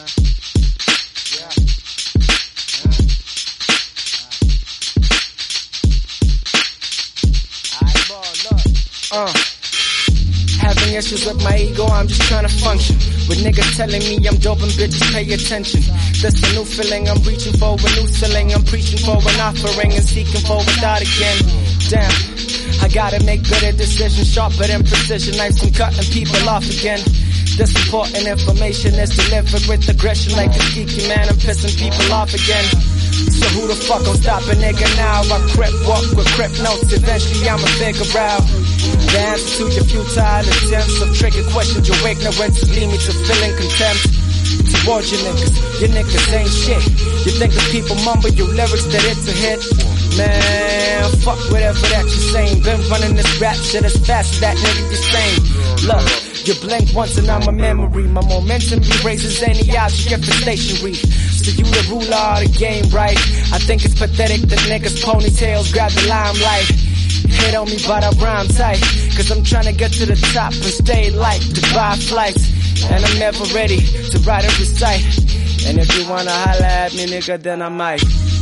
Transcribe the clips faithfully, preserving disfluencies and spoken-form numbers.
Uh, having issues with my ego, I'm just trying to function. With niggas telling me I'm dope and bitches pay attention. That's a new feeling, I'm reaching for a new ceiling. I'm preaching for an offering and seeking for without again. Damn, I gotta make better decisions, sharper than precision. Knives I'm cutting people off again. This important information is delivered with aggression like a geeky man. I'm pissing people off again. So who the fuck gon' stop a nigga now? I crip walk with crip notes, eventually I'ma figure out the answer to your futile attempts of trigger questions. Your ignorance lead me to feeling contempt towards your niggas. Your niggas ain't shit. You think the people mumble your lyrics that it's a hit? Man, fuck whatever that you're saying. Been running this rap shit as fast as that nigga you're saying. Look, you blink once and I'm a memory. My momentum erases any object if it's stationary. So you the ruler of the game, right? I think it's pathetic that niggas ponytails grab the limelight. Hate on me but I rhyme tight, cause I'm trying to get to the top and stay light to buy flights. And I'm never ready to write and recite. And if you wanna holla at me nigga then I might.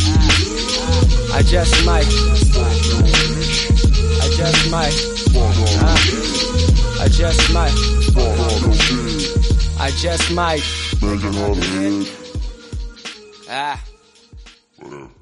I just might. I just might. uh, I just might. I just might. Ah.